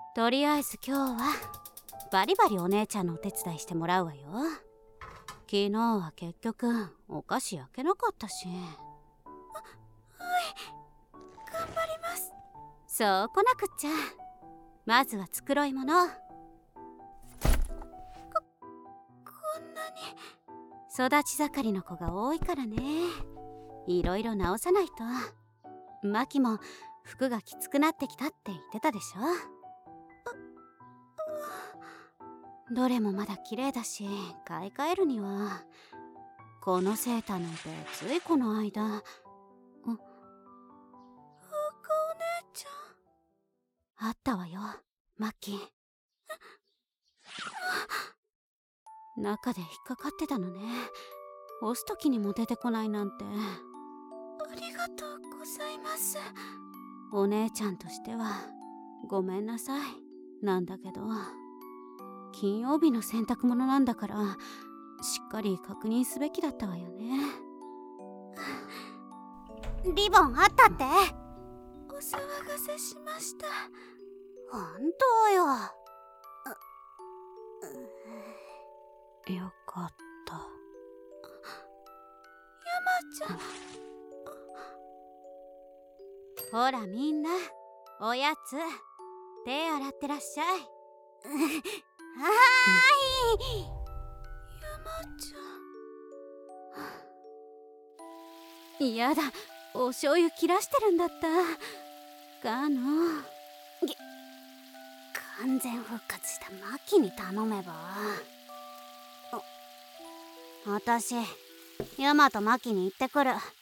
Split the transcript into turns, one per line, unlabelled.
とりあえず今日はバリバリお姉ちゃんのお手伝いしてもらうわよ。昨日は結局お菓子焼けなかったし。
はい、頑張ります。
そうこなくっちゃ。まずは繕い物。
こんなに。
育ち盛りの子が多いからね。いろいろ直さないと。マキも服がきつくなってきたって言ってたでしょ。どれもまだ綺麗だし、買い替えるには。このセーターなんてついこの間。
お姉ち
ゃんあったわよ、マッキー。中で引っかかってたのね。押す時にも出てこないなんて。
ありがとうございます。
お姉ちゃんとしてはごめんなさいなんだけど、金曜日の洗濯物なんだからしっかり確認すべきだったわよね。
リボンあったって。お騒がせしました。
本当よ。よかった。
山ちゃん。
ほらみんな、おやつ手洗ってらっしゃい。
はーい。山ち
ゃん。やだ、お醤油切らしてるんだった。
完全復活したマキに頼めば。私ヤマとマキに行ってくる。